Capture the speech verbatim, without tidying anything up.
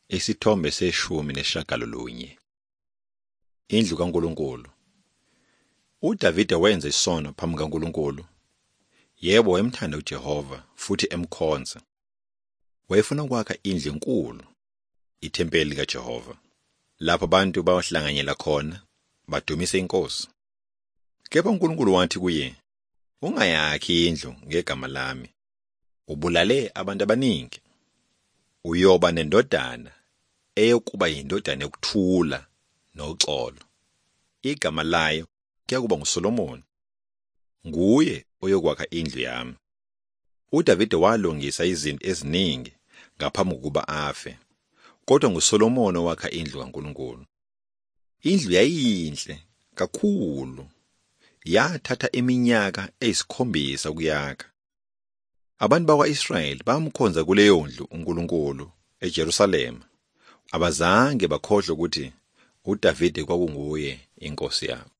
Isithombe seshumi neshagalolunye. Indlu kaNkulunkulu. uDavide wenza isono phambi kaNkulunkulu. Yebo, wayemthanda uJehova futhi emkhonza. Wayefuna ukwakha indlu enkulu, ithempeli likaJehova, lapho abantu bawahlanganyela khona badumise iNkosi. Kepha uNkulunkulu wathi kuye, "Ungayakhi indlu ngegama lami. Ubulale abantu abaningi. Uyoba nendodana eyokuba yindodana yokuthula noxolo. Igama layo kuyakuba nguSolomoni. Nguye oyokwakha indlu yami." uDavide walungisa izinto eziningi ngaphambi kokuba afe, kodwa nguSolomoni owakha indlu kaNkulunkulu. Indlu yayinhle kakhulu, yathatha iminyaka eyisikhombisa ukuyakha. Abantu bakwa-Israyeli bamkhonza kuleyo ndlu uNkulunkulu eJerusalema. Abazange bakhohlwe ukuthi uDavide kwakunguye inkosi yabo.